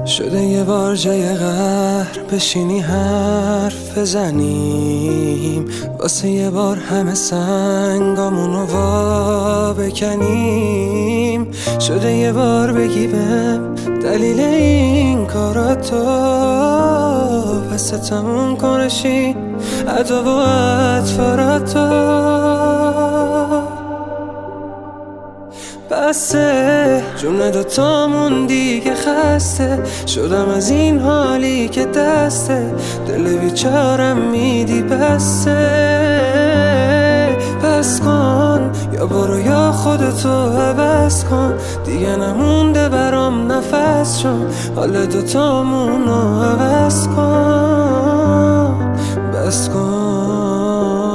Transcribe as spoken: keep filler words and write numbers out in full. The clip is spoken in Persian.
شده یه بار جای قهر بشینی حرف بزنیم، واسه یه بار همه سنگامونو وا بکنیم. شده یه بار بگی بهم دلیل این کاراتو، پس تموم کنشی عدا و اطفاراتو. بسه جون دوتامون دیگه خسته، شدم از این حالی که دسته دل بیچارم میدی. بسه بس کن، یا برو یا خودتو عوض کن، دیگه نمونده برام نفس، چون حال دوتامونو عوض کن. بس کن.